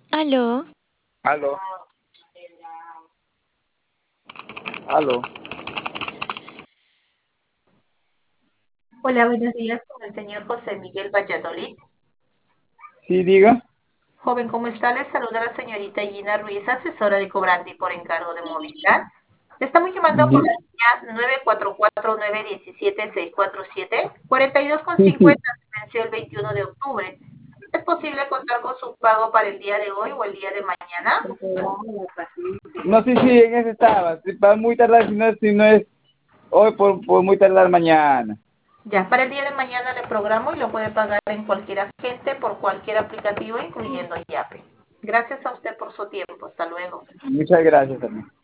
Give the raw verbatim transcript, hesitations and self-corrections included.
Aló, Aló, aló. Hola, buenos días con el señor José Miguel Valladolid. Sí, diga. Joven, ¿cómo está? Le saluda la señorita Gina Ruiz, asesora de cobrante por encargo de movilidad. Le estamos llamando por Ujú. la línea nueve cuatro cuatro, nueve uno siete, seis cuatro siete, cuarenta y dos con Sí, sí. cincuenta, se venció el veintiuno de octubre. ¿Es posible contar con su pago para el día de hoy o el día de mañana? No, sí, sí, en ese estaba. Si va muy tardar, si no, si no es hoy, por, por muy tardar mañana. Ya, para el día de mañana le programo y lo puede pagar en cualquier agente por cualquier aplicativo, incluyendo Yape. Gracias a usted por su tiempo. Hasta luego. Muchas gracias también.